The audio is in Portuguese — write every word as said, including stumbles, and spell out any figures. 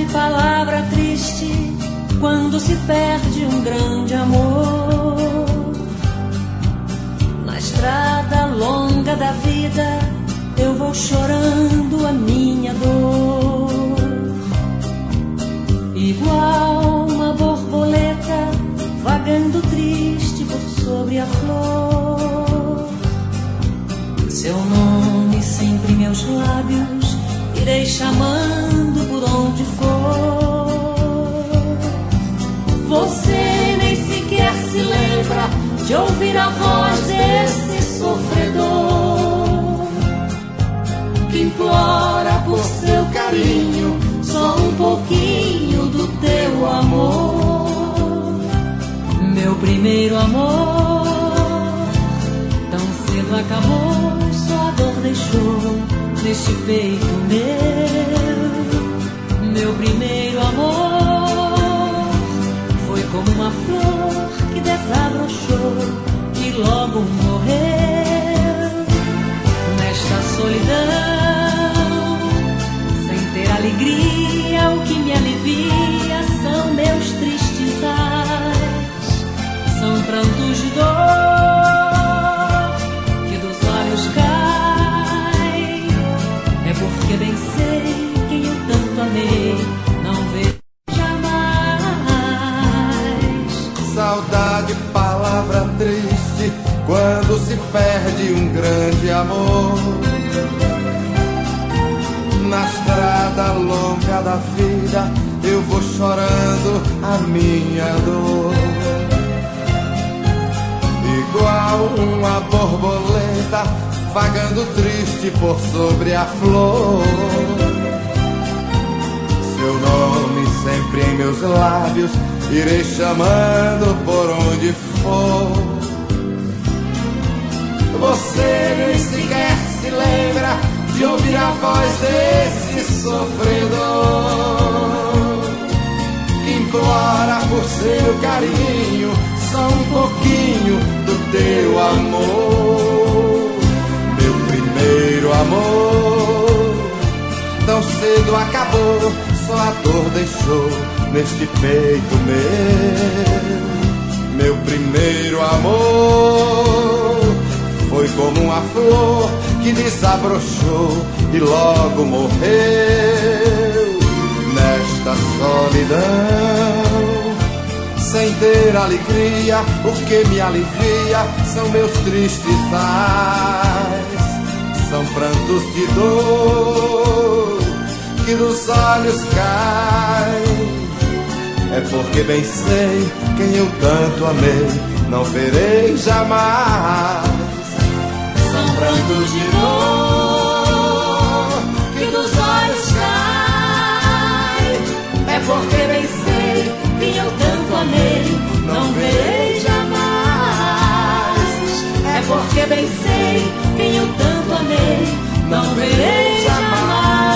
Saudade, palavra triste, quando se perde um grande amor. Na estrada longa da vida, eu vou chorando a minha dor. Igual uma borboleta, vagando triste por sobre a flor. Seu nome sempre em meus lábios, irei chamando por onde for. Você nem sequer se lembra de ouvir a voz desse sofredor, que implora por seu carinho só um pouquinho do teu amor. Meu primeiro amor tão cedo acabou, só a dor deixou neste peito meu. Meu primeiro amor foi como uma flor que desabrochou e logo morreu. Nesta solidão, sem ter alegria, o que me alivia são meus tristes ais, são prantos de dor que dos olhos caem. É porque bem sei quem eu tanto amei, não vejo jamais. Saudade, palavra triste, quando se perde um grande amor. Na estrada longa da vida, eu vou chorando a minha dor. Igual uma borboleta, vagando triste por sobre a flor. Seu nome sempre em meus lábios, irei chamando por onde for. Você nem sequer se lembra de ouvir a voz desse sofredor, que implora por seu carinho só um pouquinho do teu amor. Meu primeiro amor tão cedo acabou, só a dor deixou neste peito meu. Meu primeiro amor foi como uma flor que desabrochou e logo morreu. Nesta solidão, sem ter alegria, o que me alivia são meus tristes ais, são prantos de dor que dos olhos caem. É porque bem sei quem eu tanto amei, não verei jamais. São prantos de dor que dos olhos caem. É porque bem sei quem eu tanto amei, não verei jamais. É porque bem sei quem eu tanto amei, não verei jamais.